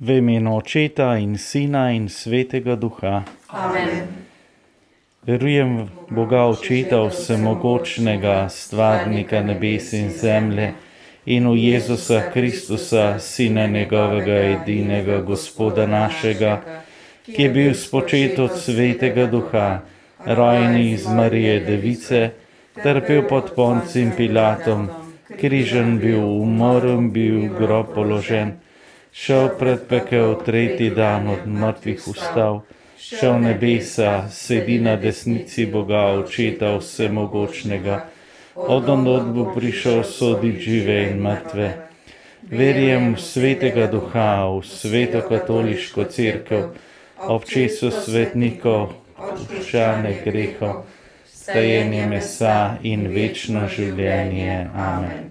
V imenu Očeta in Sina in Svetega Duha. Amen. Verujem v Boga Očeta vsemogočnega, stvarnika nebes in zemlje, in v Jezusa Kristusa, Sina njegovega edinega Gospoda našega, ki je bil spočet od Svetega Duha, rojen iz Marije Device, trpel pod Poncijem Pilatom, križan bil, umrl bil, v grob položen, šel pred pekel, tretji dan od mrtvih vstal, šel v nebesa, sedi na desnici Boga Očeta vsemogočnega, odnod bo prišel soditi žive in mrtve. Verjem v Svetega Duha, v Sveto katoliško cerkev, občestvo svetnikov, odpuščanje grehov, stajenje mesa in večno življenje. Amen.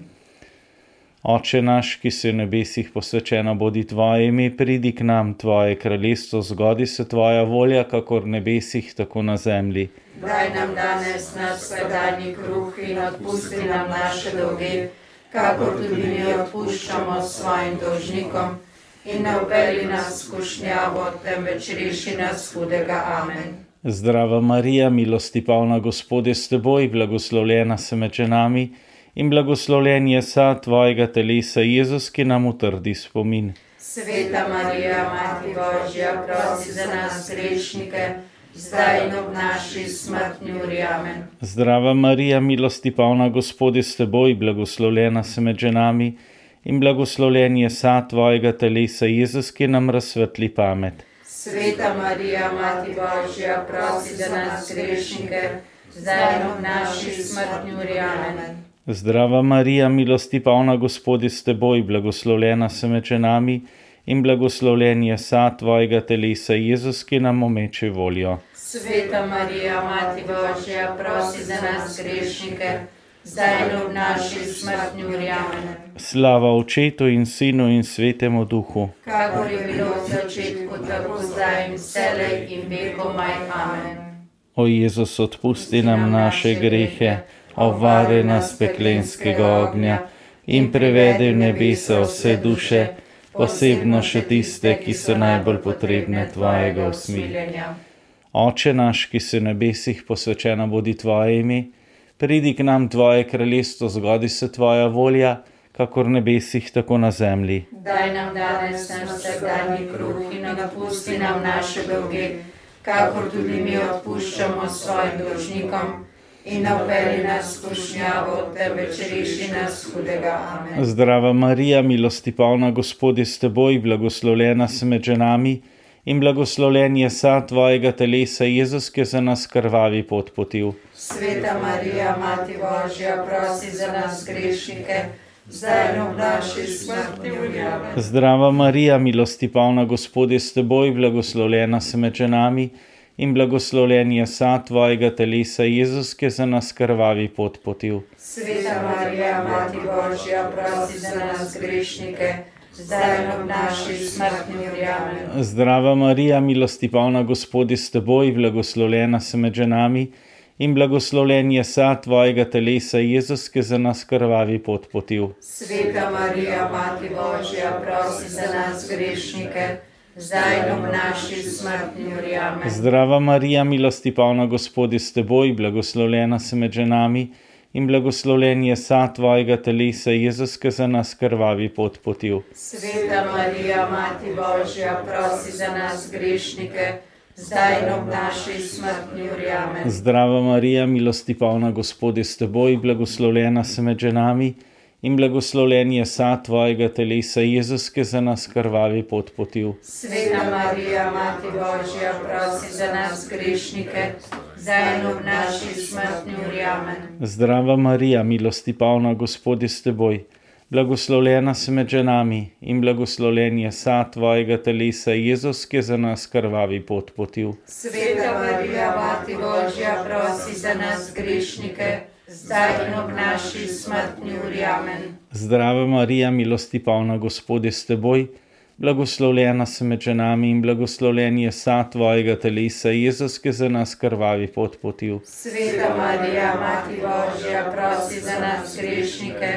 Oče naš, ki si v nebesih, posvečeno bodi tvoje ime, pridi k nam, tvoje kraljestvo, zgodi se tvoja volja, kakor v nebesih, tako na zemlji. Daj nam danes naš vsakdanji kruh in odpusti nam naše dolge, kakor tudi mi odpuščamo svojim dolžnikom. In ne vpelji nas v skušnjavo, temveč reši nas hudega. Amen. Zdrava Marija, milosti polna, Gospod je s teboj, blagoslovljena si med ženami in blagoslovljen je sad tvojega telesa, Jezus, ki nam utrdi spomin. Sveta Marija, Mati Božja, prosi za nas grešnike, zdaj in ob naši smrtni uri. Amen. Zdrava Marija, milosti polna, Gospod je s teboj, blagoslovljena si med ženami in blagoslovljen je sad tvojega telesa, Jezus, ki nam razsvetli pamet. Sveta Marija, Mati Božja, prosi za nas grešnike, zdaj in ob naši smrtni uri. Amen. Zdrava Marija, milosti polna, Gospod je s teboj, blagoslovljena si med ženami in blagoslovljen je sad tvojega telesa, Jezus, ki nam omeči voljo. Sveta Marija, Mati Božja, prosi za nas grešnike, zdaj in ob naši smrtni uri. Amen. Slava Očetu in Sinu in Svetemu Duhu. Kakor je bilo v začetku, tako zdaj in vselej in vekomaj. Amen. O Jezus, odpusti nam naše grehe, obvari nas peklenskega ognja in prevedi v nebesa vse duše, posebno še tiste, ki so najbolj potrebne tvojega usmiljenja. Oče naš, ki si v nebesih, posvečeno bodi tvoje ime, pridi k nam tvoje kraljestvo, zgodi se tvoja volja, kakor v nebesih, tako na zemlji. Daj nam danes naš vsakdanji kruh in odpusti nam naše dolge, kakor tudi mi odpuščamo svojim dolžnikom. In ne vpelji nas v skušnjavo, temveč reši nas hudega. Amen. Zdrava Marija, milosti polna, Gospod je s teboj, blagoslovljena si med ženami in blagoslovljen je sad tvojega telesa, Jezus, ki je za nas krvavi pot potil. Sveta Marija, Mati Božja, prosi za nas grešnike, zdaj in ob naši smrtni uri. Amen. Zdrava Marija, milosti polna, Gospod je s teboj, blagoslovljena si med ženami in blagoslovljen je sad tvojega telesa, Jezus, ki je za nas krvavi pot potil. Sveta Marija, Mati Božja, prosi za nas grešnike, zdaj in ob naši smrtni uri. Amen. Zdrava Marija, milosti polna, Gospod je s teboj, blagoslovljena si med ženami in blagoslovljen je sad tvojega telesa, Jezus, ki je za nas krvavi pot potil. Sveta Marija, Mati Božja, prosi za nas grešnike, zdaj in ob naši smrtni uri. Amen. Zdrava Marija, milosti polna, Gospod je s teboj, blagoslovljena si med ženami in blagoslovljen je sad tvojega telesa, Jezus, ki je za nas krvavi pot potil. Sveta Marija, Mati Božja, prosi za nas grešnike, zdaj in ob naši smrtni uri. Amen. Zdrava Marija, milosti polna, Gospod je s teboj, blagoslovljena si med ženami in blagoslovljen je sad tvojega telesa, Jezus, ki je za nas krvavi pot potil. Sveta Marija, Mati Božja, prosi za nas grešnike, zdaj in ob naši smrtni uri. Amen. Zdrava Marija, milosti polna, Gospod je s teboj, blagoslovljena si med ženami in blagoslovljen je sad tvojega telesa, Jezus, ki je za nas krvavi pot potil. Sveta Marija, Mati Božja, prosi za nas grešnike, zdaj in ob naši smrtni uri. Amen. Zdrava Marija, milosti polna, Gospod je s teboj, blagoslovljena si med ženami in blagoslovljen je sad tvojega telesa, Jezus, ki je za nas krvavi pot potil. Sveta Marija, Mati Božja, prosi za nas grešnike,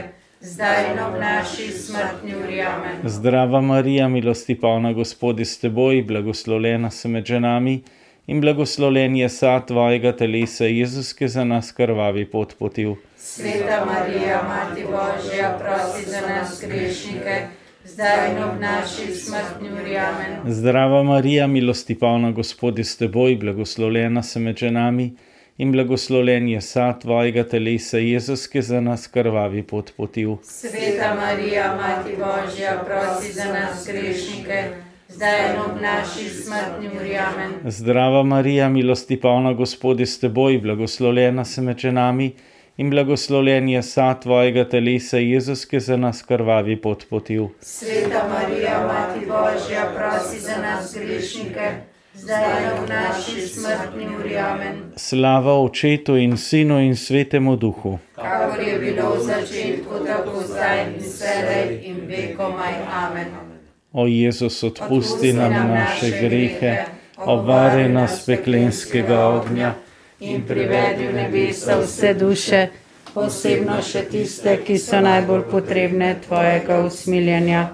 zdaj in ob naši smrtni uri. Amen. Zdrava Marija, milosti polna, Gospod je s teboj, blagoslovljena si med ženami in blagoslovljen je sad tvojega telesa, Jezus, ki za nas krvavi pot potil. Sveta Marija, Mati Božja, prosi za nas grešnike, zdaj in ob naši smrtni uri. Amen. Zdrava Marija, milosti polna, Gospod je s teboj, blagoslovljena si med ženami in blagoslovljen je sad tvojega telesa, Jezus, ki za nas krvavi pot potil. Sveta Marija, Mati Božja, prosi za nas grešnike, zdaj in ob naši smrtni uri. Amen. Zdrava Marija, milosti polna, Gospod je s teboj, blagoslovljena si med ženami in blagoslovljen je sad tvojega telesa, Jezus, ki za nas krvavi pot potil. Sveta Marija, Mati Božja, prosi za nas grešnike, zdaj in ob naši smrtni uri. Amen. Slava Očetu in Sinu in Svetemu Duhu. Kakor je bilo v začetku, tako zdaj in vselej in vekomaj. Amen. O Jezus, odpusti nam naše grehe, obvari nas peklenskega ognja in privedi v nebesa vse duše, posebno še tiste, ki so najbolj potrebne tvojega usmiljenja.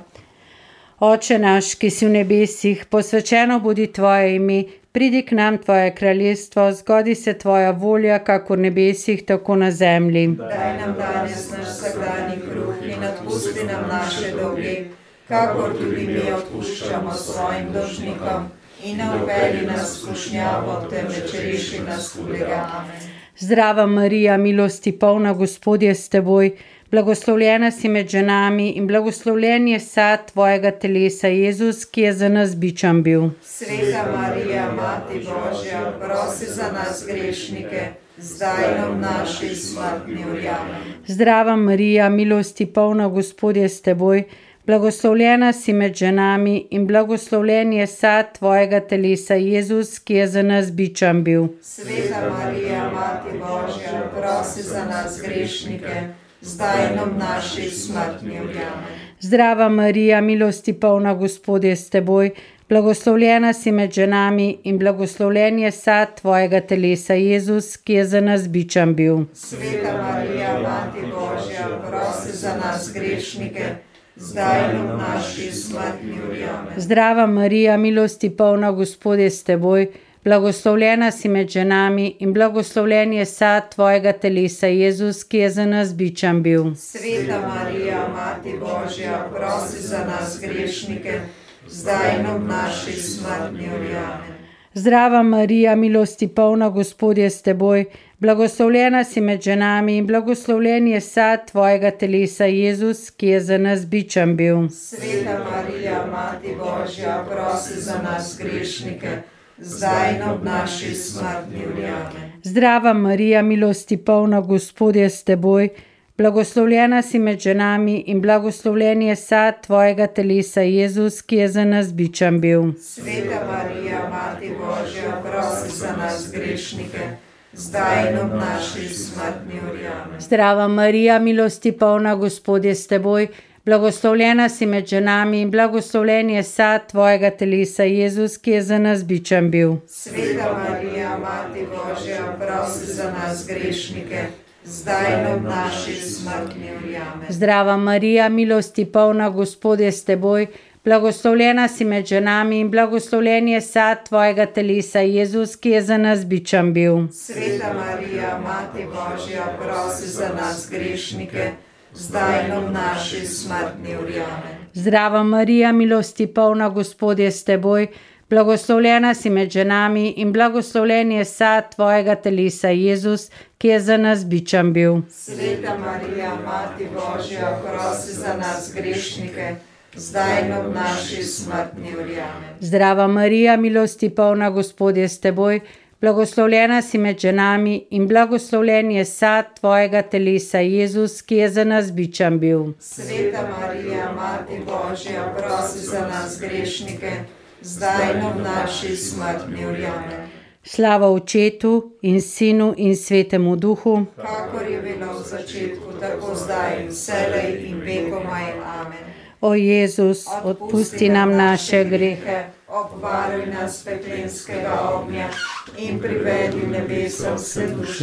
Oče naš, ki si v nebesih, posvečeno bodi tvoje ime, pridi k nam tvoje kraljestvo, zgodi se tvoja volja, kakor v nebesih, tako na zemlji. Daj nam danes naš vsakdanji kruh in odpusti nam naše dolge, kakor tudi mi odpuščamo svojim dolžnikom, in ne uvedi nas v skušnjavo, temveč reši nas hudega. Amen. Zdrava Marija, milosti polna, Gospod je s teboj, blagoslovljena si med ženami in blagoslovljen je sad tvojega telesa, Jezus, ki je za nas bičan bil. Sveta Marija, Mati Božja, prosi za nas grešnike, zdaj in ob naši smrtni uri. Amen. Zdrava Marija, milosti polna, Gospod je s teboj, blagoslovljena si med ženami in blagoslovljen je sad tvojega telesa, Jezus, ki je za nas bičan bil. Sveta Marija, Mati Božja, prosi za nas grešnike, zdaj in ob naši smrtni uri. Amen. Zdrava Marija, milosti polna, Gospod je s teboj, blagoslovljena si med ženami in blagoslovljen je sad tvojega telesa, Jezus, ki je za nas bičan bil. Sveta Marija, Mati Božja, prosi za nas grešnike, zdaj in ob naši smrtni uri. Amen. Zdrava Marija, milosti polna, Gospod je s teboj, blagoslovljena si med ženami in blagoslovljen je sad tvojega telesa, Jezus, ki je za nas bičan bil. Sveta Marija, Mati Božja, prosi za nas grešnike, zdaj in ob naši smrtni uri. Amen. Zdrava Marija, milosti polna, Gospod je s teboj, blagoslovljena si med ženami in blagoslovljen je sad tvojega telesa, Jezus, ki je za nas bičan bil. Sveta Marija, Mati Božja, prosi za nas grešnike, zdaj in ob naši smrtni uri. Amen. Zdrava Marija, milosti polna, Gospod je s teboj, blagoslovljena si med ženami in blagoslovljen je sad tvojega telesa, Jezus, ki je za nas bičan bil. Sveta Marija, Mati Božja, prosi za nas grešnike, zdaj in ob naši smrtni uri. Amen. Zdrava Marija, milosti polna, Gospod je s teboj, blagoslovljena si med ženami in blagoslovljen je sad tvojega telesa, Jezus, ki je za nas bičan bil. Sveta Marija, Mati Božja, prosi za nas grešnike, zdaj in ob naši smrtni uri. Amen. Zdrava Marija, milosti polna, Gospod je s teboj, blagoslovljena si med ženami in blagoslovljen je sad tvojega telesa, Jezus, ki je za nas bičan bil. Sveta Marija, Mati Božja, prosi za nas grešnike, zdaj in ob naši smrtni uri. Amen. Zdrava Marija, milosti polna, Gospod je s teboj, blagoslovljena si med ženami in blagoslovljen je sad tvojega telesa, Jezus, ki je za nas bičan bil. Sveta Marija, Mati Božja, prosi za nas grešnike, zdaj in ob naši smrtni uri. Amen. Zdrava Marija, milosti polna, Gospod je s teboj, blagoslovljena si med ženami in blagoslovljen je sad tvojega telesa, Jezus, ki je za nas bičan bil. Sveta Marija, Mati Božja, prosi za nas grešnike, zdaj in ob naši smrtni uri. Amen. Slava Očetu in Sinu in Svetemu Duhu, kakor je bilo v začetku, tako zdaj in vselej in vekomaj. Amen. O Jezus, odpusti nam naše grehe, obvaruj nas peklenskega ognja in privedi v nebesa vse duše,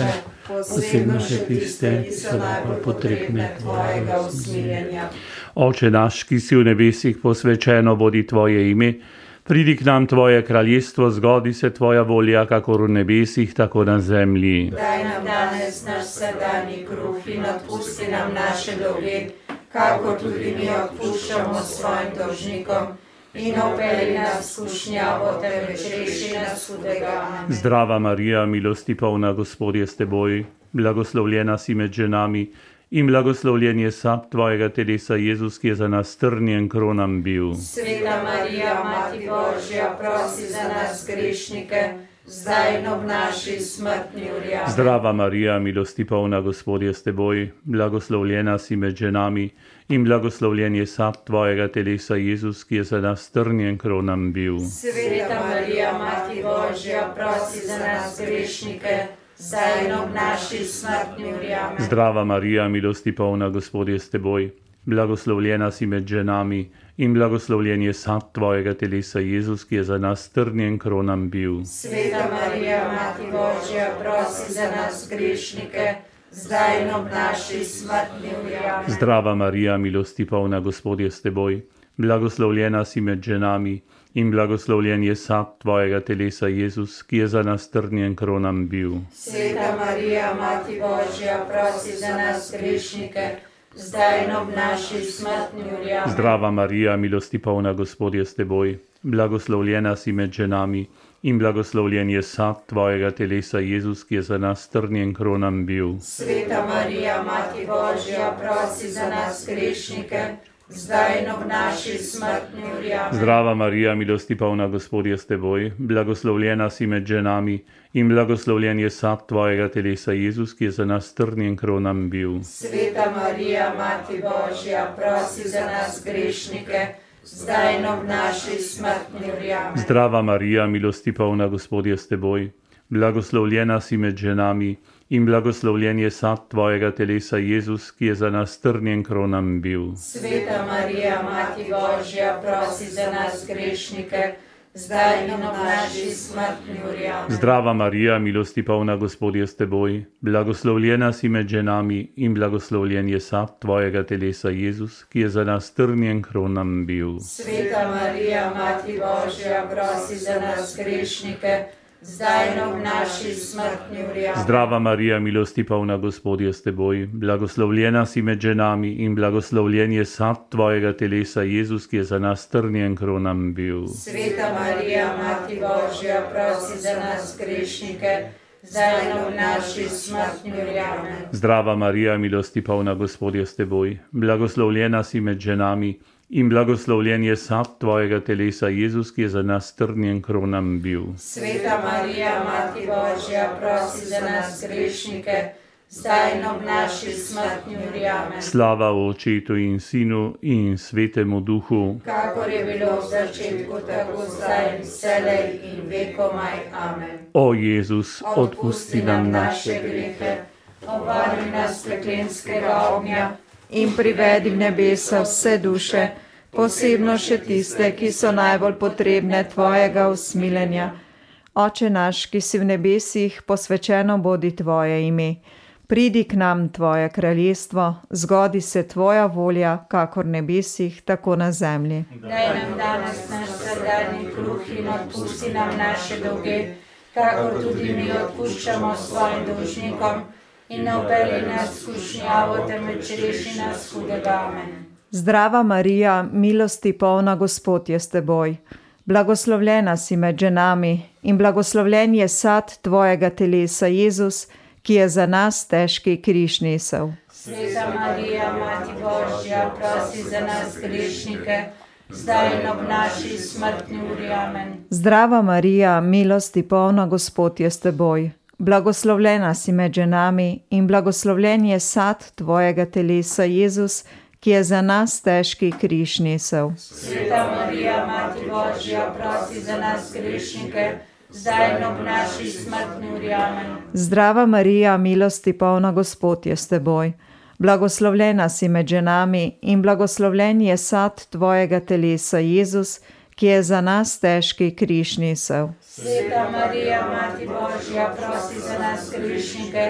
posebno še tiste, ki so najbolj potrebne tvojega usmiljenja. Oče naš, ki si v nebesih, posvečeno bodi tvoje ime. Pridi k nam tvoje kraljestvo, zgodi se tvoja volja, kakor v nebesih, tako na zemlji. Daj nam danes naš vsakdanji kruh in odpusti nam naše dolge, kakor tudi mi odpuščamo svojim dolžnikom. In ne vpelji nas v skušnjavo, temveč reši nas hudega. Amen. Zdrava Marija, milosti polna, Gospod je s teboj, blagoslovljena si med ženami in blagoslovljen je sad tvojega telesa, Jezus, ki je za nas trnjen kronan bil. Sveta Marija, Mati Božja, prosi za nas grešnike, zdaj in ob naši smrtni uri. Amen. Zdrava Marija, milosti polna, Gospod je s teboj, blagoslovljena si med ženami in blagoslovljen je sad tvojega telesa, Jezus, ki je za nas trnjen kronan bil. Sveta Marija, Mati Božja, prosi za nas grešnike, zdaj in ob naši smrtni uri. Amen. Zdrava Marija, milosti polna, Gospod je s teboj, blagoslovljena si med ženami in blagoslovljen je sad tvojega telesa, Jezus, ki je za nas trnjen kronan bil. Sveta Marija, Mati Božja, prosi za nas grešnike, zdaj in ob naši smrtni uri. Amen. Zdrava Marija, milosti polna, Gospod je s teboj, blagoslovljena si med ženami in blagoslovljen je sad tvojega telesa, Jezus, ki je za nas trnjen kronan bil. Sveta Marija, Mati Božja, prosi za nas grešnike, zdaj in ob naši smrtni uri. Amen. Zdrava Marija, milosti polna, Gospod je s teboj, blagoslovljena si med ženami in blagoslovljen je sad tvojega telesa, Jezus, ki je za nas trnjen kronan bil. Sveta Marija, Mati Božja, prosi za nas grešnike, zdaj in ob naši smrtni uri. Amen. Zdrava Marija, milosti polna, Gospod je s teboj, blagoslovljena si med ženami in blagoslovljen je sad tvojega telesa, Jezus, ki je za nas trnjen kronan bil. Sveta Marija, Mati Božja, prosi za nas grešnike, zdaj in ob naši smrtni uri. Amen. Zdrava Marija, milosti polna, Gospod je s teboj, blagoslovljena si med ženami in blagoslovljen je sad tvojega telesa, Jezus, ki je za nas trnjen kronan bil. Sveta Marija, Mati Božja, prosi za nas grešnike, zdaj in ob naši smrtni uri. Amen. Zdrava Marija, milosti polna, Gospod je s teboj, blagoslovljena si med ženami in blagoslovljen je sad tvojega telesa, Jezus, ki je za nas trnjen kronan bil. Sveta Marija, Mati Božja, prosi za nas grešnike, zdaj in ob naši smrtni uri. Amen. Zdrava Marija, milosti polna, Gospod je s teboj, blagoslovljena si med ženami in blagoslovljen je sad tvojega telesa, Jezus, ki je za nas trnjen kronan bil. Sveta Marija, Mati Božja, prosi za nas grešnike, zdaj in ob naši smrtni uri. Amen. Zdrava Marija, milosti polna, Gospod je s teboj, blagoslovljena si med ženami in blagoslovljen je sad tvojega telesa, Jezus, ki je za nas trnjen kronan bil. Sveta Marija, Mati Božja, prosi za nas grešnike, zdaj in ob naši smrtni uri. Amen. Slava Očetu in Sinu in Svetemu Duhu, kakor je bilo v začetku, tako zdaj in vselej in vekomaj. Amen. o Jezus, odpusti nam naše grehe, obvari nas peklenskega ognja In privedi v nebesa vse duše, posebno še tiste, ki so najbolj potrebne tvojega usmiljenja. Oče naš, ki si v nebesih, posvečeno bodi tvoje ime. Pridi k nam tvoje kraljestvo, zgodi se tvoja volja, kakor v nebesih, tako na zemlji. Daj nam danes naš vsakdanji kruh in odpusti nam naše dolge, kakor tudi mi odpuščamo svojim dolžnikom. In ne vpelji nas v skušnjavo, temveč reši nas hudega. Amen. Zdrava Marija, milosti polna, Gospod je s teboj. Blagoslovljena si med ženami in blagoslovljen je sad tvojega telesa, Jezus, ki je za nas težki križ nesel. Sveta Marija, Mati Božja, prosi za nas grešnike, zdaj in ob naši smrtni uri. Amen. Zdrava Marija, milosti polna, Gospod je s teboj. Blagoslovljena si med ženami in blagoslovljen je sad tvojega telesa, Jezus, ki je za nas težki križ nesel. Sveta Marija, Mati Božja, prosi za nas grešnike, zdaj in ob naši smrtni uri. Amen. Zdrava Marija, milosti polna, Gospod je s teboj. Blagoslovljena si med ženami in blagoslovljen je sad tvojega telesa, Jezus, ki je za nas težki križ nesel. Sveta Marija, Mati Božja, prosi za nas grešnike,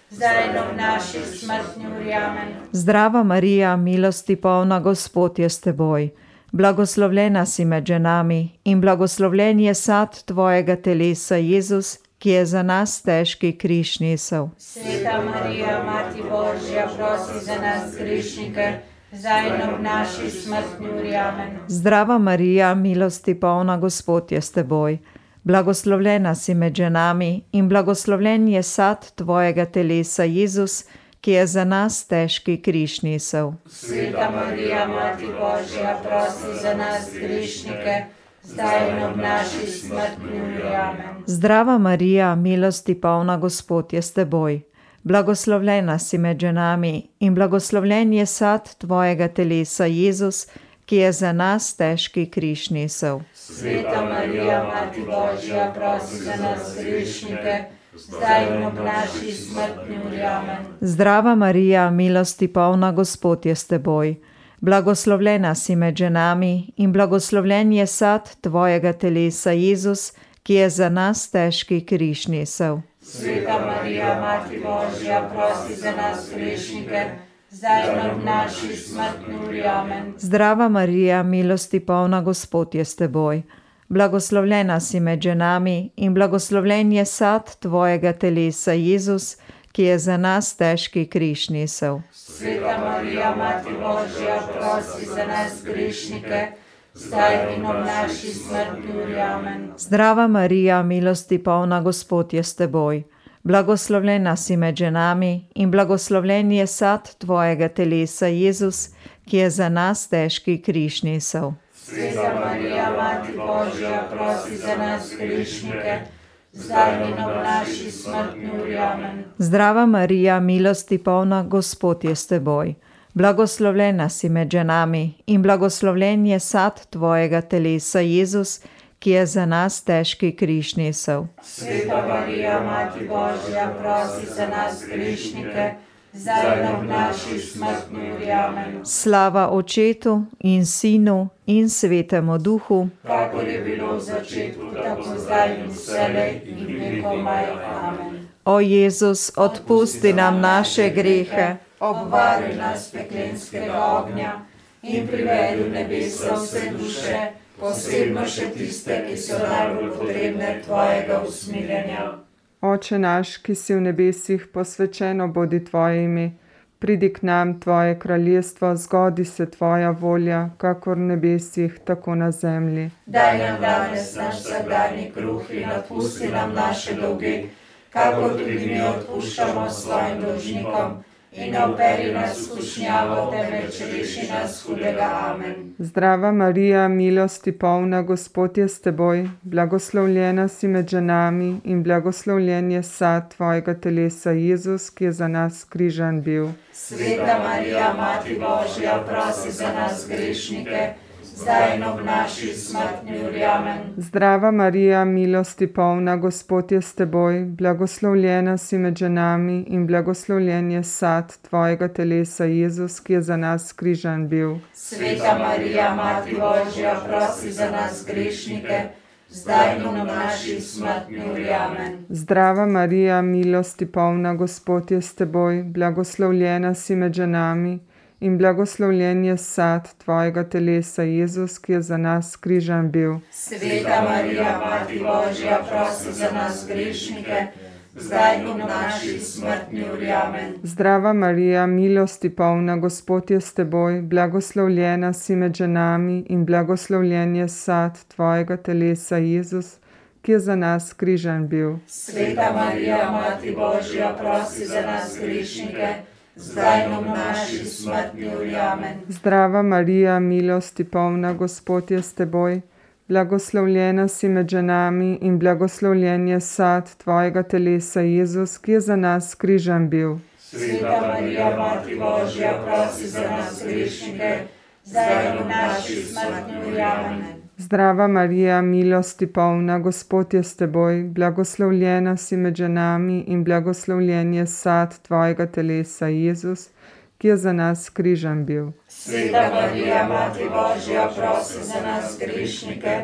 zdaj in ob naši smrtni uri. Amen. Zdrava Marija, milosti polna, Gospod je s teboj. Blagoslovljena si med ženami in blagoslovljen je sad tvojega telesa, Jezus, ki je za nas težki križ nesel. Sveta Marija, Mati Božja, prosi za nas grešnike, zdaj in ob naši smrtni uri. Amen. Zdrava Marija, milosti polna, Gospod je s teboj. Blagoslovljena si med ženami in blagoslovljen je sad tvojega telesa, Jezus, ki je za nas težki križ nesel. Sveta Marija, Mati Božja, prosi za nas grešnike, zdaj in ob naši smrtni uri. Amen. Zdrava Marija, milosti polna, Gospod je s teboj. Blagoslovljena si med ženami in blagoslovljen je sad tvojega telesa, Jezus, ki je za nas težki križ nesel. Sveta Marija, Mati Božja, prosi za nas grešnike, zdaj in ob naši smrtni uri. Amen. Zdrava Marija, milosti polna, Gospod je s teboj. Blagoslovljena si med ženami in blagoslovljen je sad tvojega telesa, Jezus, ki je za nas težki križ nesel. Sveta Marija, Mati Božja, prosi za nas grešnike, zdaj in ob naši smrtni uri. Amen. Zdrava Marija, milosti polna, Gospod je s teboj. Blagoslovljena si med ženami in blagoslovljen je sad tvojega telesa, Jezus, ki je za nas težki križ nesel. Sveta Marija, Mati Božja, prosi za nas grešnike, zdaj in ob naši smrtni uri. Amen. Zdrava Marija, milosti polna, Gospod je s teboj. Blagoslovljena si med ženami in blagoslovljen je sad tvojega telesa, Jezus, ki je za nas težki križ nesel. Sveta Marija, Mati Božja, prosi za nas grešnike, zdaj in ob naši smrtni uri. Amen. Zdrava Marija, milosti polna, Gospod je s teboj. Blagoslovljena si med ženami in blagoslovljen je sad tvojega telesa, Jezus, ki je za nas težki križ nesel. Sveta Marija, Mati Božja, prosi za nas grešnike, zdaj in ob naši smrtni uri. Amen. Slava Očetu in Sinu in Svetemu Duhu, Kakor je bilo v začetku, tako zdaj in vselej in vekomaj. Amen. O Jezus, odpusti nam naše grehe, Obvaruj nas peklenskega ognja in privedi v nebesa vse duše, posebno še tiste, ki so najbolj potrebne tvojega usmiljenja. Oče naš, ki si v nebesih, posvečeno bodi tvoje ime. Pridi k nam tvoje kraljestvo, zgodi se tvoja volja, kakor v nebesih, tako na zemlji. Daj nam danes naš vsakdanji kruh in odpusti nam naše dolge, kakor tudi mi odpuščamo svojim dolžnikom. In ne vpelji nas v skušnjavo, temveč reši nas hudega. Amen. Zdrava Marija, milosti polna, Gospod je s teboj. Blagoslovljena si med ženami in blagoslovljen je sad tvojega telesa, Jezus, ki je za nas križan bil. Sveta Marija, Mati Božja, prosi za nas grešnike, zdaj in ob naši smrtni uri. Amen. Zdrava Marija, milosti polna, Gospod je s teboj. Blagoslovljena si med ženami in blagoslovljen je sad tvojega telesa, Jezus, ki je za nas križan bil. Sveta Marija, Mati Božja, prosi za nas grešnike, zdaj in ob naši smrtni uri. Amen. Zdrava Marija, milosti polna, Gospod je s teboj. Blagoslovljena si med ženami in blagoslovljen je sad tvojega telesa, Jezus, ki je za nas križan bil. Sveta Marija, Mati Božja, prosi za nas grešnike, zdaj in ob naši smrtni uri. Amen. Zdrava Marija, milosti polna, Gospod je s teboj. Blagoslovljena si med ženami in blagoslovljen je sad tvojega telesa, Jezus, ki je za nas križan bil. Sveta Marija, Mati Božja, prosi za nas grešnike, zdaj in ob naši smrtni uri. Amen. Zdrava Marija, milosti polna, Gospod je s teboj. Blagoslovljena si med ženami in blagoslovljen je sad tvojega telesa, Jezus, ki je za nas križan bil. Sveta Marija, Mati Božja, prosi za nas grešnike, zdaj in ob naši smrtni uri. Amen. Zdrava Marija, milosti polna, Gospod je s teboj. Blagoslovljena si med ženami in blagoslovljen je sad tvojega telesa, Jezus, ki je za nas križan bil. Sveta Marija, Mati Božja, prosi za nas grešnike,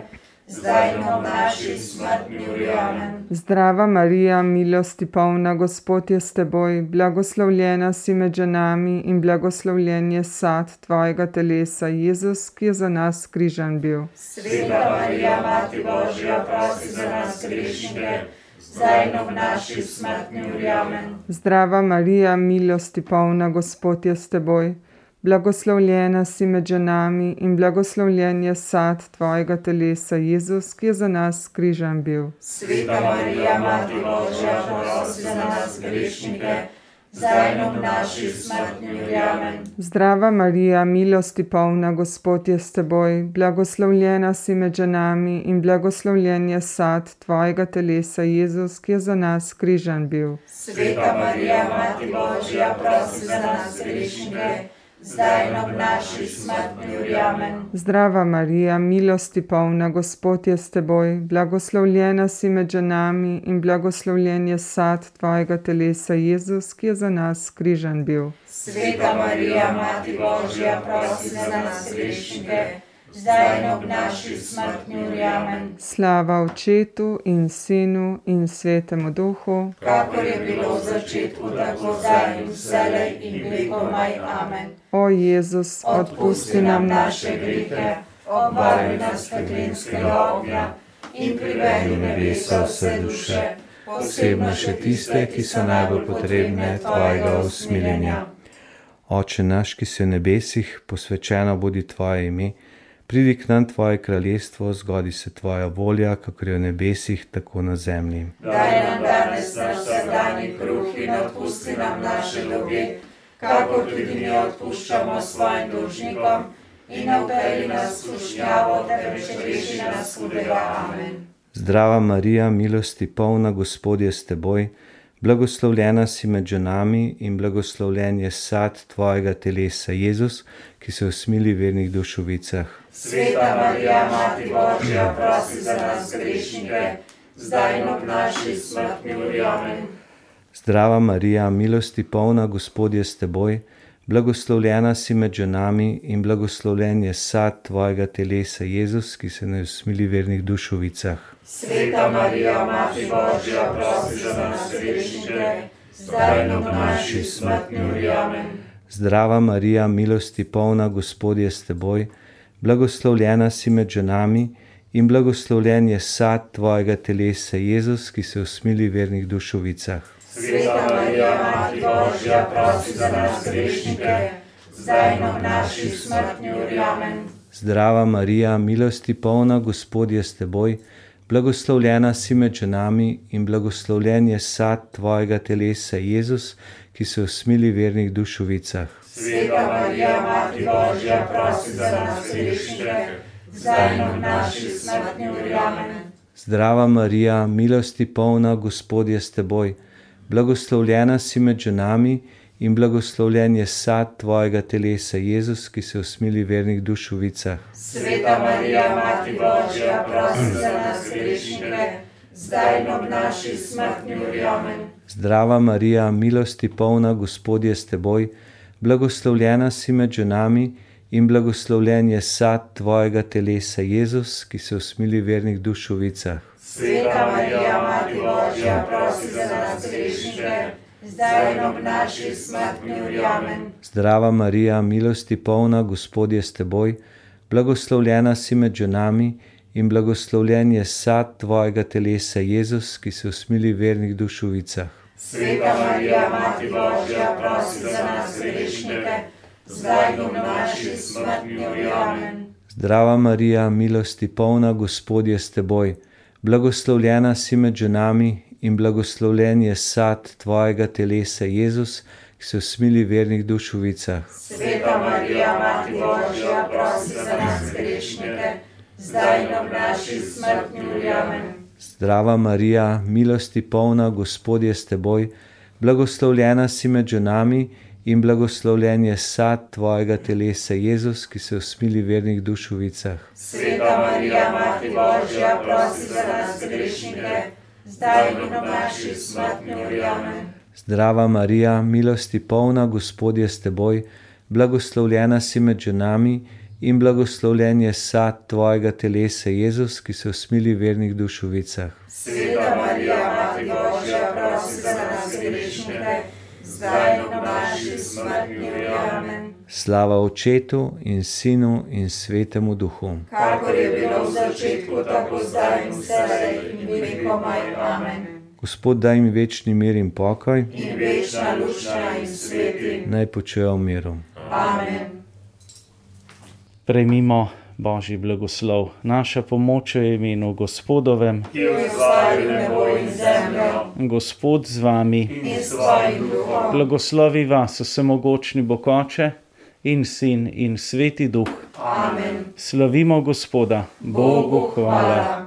zdaj in ob naši smrtni uri. Amen. Zdrava Marija, milosti polna, Gospod je s teboj, blagoslovljena si med ženami in blagoslovljen je sad tvojega telesa, Jezus, ki je za nas križan bil. Sveta Marija, Mati Božja, prosi za nas grešnike, zdaj in ob naši smrtni uri. Amen. Zdrava Marija, milosti polna, Gospod je s teboj, blagoslovljena si med ženami in blagoslovljen je sad tvojega telesa, Jezus, ki je za nas križan bil. Sveta Marija, Mati Božja, prosi za nas grešnike, zdaj in ob naši smrtni uri. Amen. Zdrava Marija, milosti polna, Gospod je s teboj, blagoslovljena si med ženami in blagoslovljen je sad tvojega telesa, Jezus, ki je za nas križan bil. Sveta Marija, Mati Božja, prosi za nas grešnike, zdaj in ob naši smrtni uri. Amen. Zdrava Marija, milosti polna, Gospod je s teboj, blagoslovljena si med ženami in blagoslovljen je sad tvojega telesa, Jezus, ki je za nas križan bil. Sveta Marija, Mati Božja, prosi za nas grešnike, zdaj in ob naši smrtni uri. Amen. Slava Očetu in Sinu in Svetemu Duhu, Kakor je bilo v začetku, tako zdaj in vselej in vekomaj. Amen. o Jezus, Odpusti nam naše grehe, obvari nas peklenskega ognja in privedi v nebesa vse duše, posebno še tiste, ki so najbolj potrebne tvojega usmiljenja. Oče naš, ki si v nebesih, posvečeno bodi tvoje ime, pridi k nam tvoje kraljestvo, zgodi se tvoja volja, kakor je v nebesih, tako na zemlji. Daj nam danes naš vsakdanji kruh in odpusti nam naše dolge, kakor tudi mi odpuščamo svojim dolžnikom, in ne vpelji nas v skušnjavo, temveč reši nas hudega. Amen. Zdrava Marija, milosti polna, Gospod je s teboj, blagoslovljena si med ženami in blagoslovljen je sad tvojega telesa, Jezus, ki se usmili vernih duš v vicah. Sveta Marija, Mati Božja, prosi za nas grešnike, zdaj in ob naši smrtni uri. Amen. Zdrava Marija, milosti polna, Gospod je s teboj, blagoslovljena si med ženami in blagoslovljen je sad tvojega telesa, Jezus, ki se ne usmili vernih duš v vicah. Sveta Marija, Mati Božja, prosi za nas grešnike, zdaj in ob naši smrtni uri. Amen. Zdrava Marija, milosti polna, Gospod je s teboj, blagoslovljena si med ženami in blagoslovljen je sad tvojega telesa, Jezus, ki se usmili vernih duš v vicah. Sveta Marija, Mati Božja, prosi za nas grešnike, zdaj in ob naši smrtni uri. Amen. Zdrava Marija, milosti polna, Gospod je s teboj, blagoslovljena si med ženami in blagoslovljen je sad tvojega telesa, Jezus, ki se usmili vernih duš v vicah. Sveta Marija, Mati Božja, prosi za nas grešnike, zdaj in ob naši smrtni uri. Amen. Zdrava Marija, milosti polna, Gospod je s teboj, blagoslovljena si med ženami in blagoslovljen je sad tvojega telesa, Jezus, ki se usmili vernih duš v vicah. Sveta Marija, Mati Božja, prosi za nas grešnike, zdaj in ob naši smrtni uri. Amen. Zdrava Marija, milosti polna, Gospod je s teboj, blagoslovljena si med ženami in blagoslovljen je sad tvojega telesa, Jezus, ki se usmili vernih duš v vicah. Sveta Marija, Mati Božja, prosi za nas grešnike, zdaj in ob naši smrtni uri. Amen. Zdrava Marija, milosti polna, Gospod je s teboj, blagoslovljena si med ženami in blagoslovljen je sad tvojega telesa, Jezus, ki se usmili vernih duš v vicah. Sveta Marija, Mati Božja, prosi za nas grešnike, zdaj in ob naši smrtni uri. Amen. Zdrava Marija, milosti polna, Gospod je s teboj, blagoslovljena si med ženami in blagoslovljen je sad tvojega telesa, Jezus, ki se usmili vernih duš v vicah. Sveta Marija, Mati Božja, prosi za nas grešnike, zdaj in ob naši smrtni uri. Amen. Zdrava Marija, milosti polna, Gospod je s teboj, blagoslovljena si med ženami in blagoslovljen je sad tvojega telesa, Jezus, ki se usmili vernih duš v vicah. Sveta Marija, Mati Božja, prosi za nas grešnike, zdaj in ob naši smrtni uri. Amen. Zdrava Marija, milosti polna, Gospod je s teboj, blagoslovljena si med ženami in blagoslovljen je sad tvojega telesa, Jezus, ki se usmili vernih duš v vicah. Sveta Marija, Mati Božja, prosi za nas grešnike, zdaj in v naši smrtni uri. Amen. Slava Očetu in Sinu in Svetemu Duhu. Kakor je bilo v začetku, tako zdaj in vselej in vekomaj. Amen. Gospod, daj mi večni mir in pokoj, In večna lučna in sveti. naj počujejo v miru. Amen. Prejmimo Božji blagoslov. Naša pomoč je v imenu Gospodovem. Ki ustvari nebo in zemljo Gospod z vami. in s tvojim duhom. Blagoslovi vas vsemogočni Bog Oče in Sin in Sveti Duh. Amen. Slavimo Gospoda. Bogu hvala.